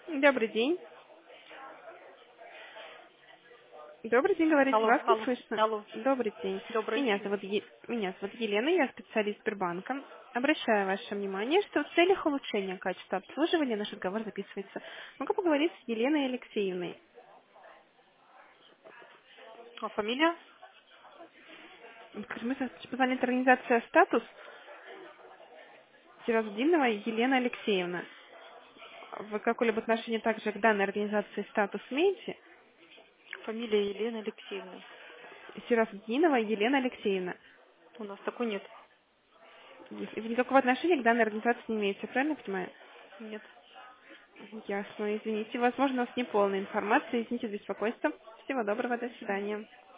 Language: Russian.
Добрый день. Добрый день, говорите, Алло, вас не алло, слышно. алло. Добрый день. Добрый. Меня зовут Елена, я специалист Сбербанка. Обращаю ваше внимание, что в целях улучшения качества обслуживания наш разговор записывается. Могу поговорить с Еленой Алексеевной. А фамилия? Мы позвонили от организации «Статус» Сироздинова Елена Алексеевна. Вы какое-либо отношение также к данной организации «Статус» имеете? Фамилия Елены Алексеевны. Сироздинова Елена Алексеевна. У нас такой нет. Вы никакого отношения к данной организации не имеете, правильно я понимаю? Нет. Ясно, извините. Возможно, у вас неполная информация. Извините за беспокойство. Всего доброго, до свидания.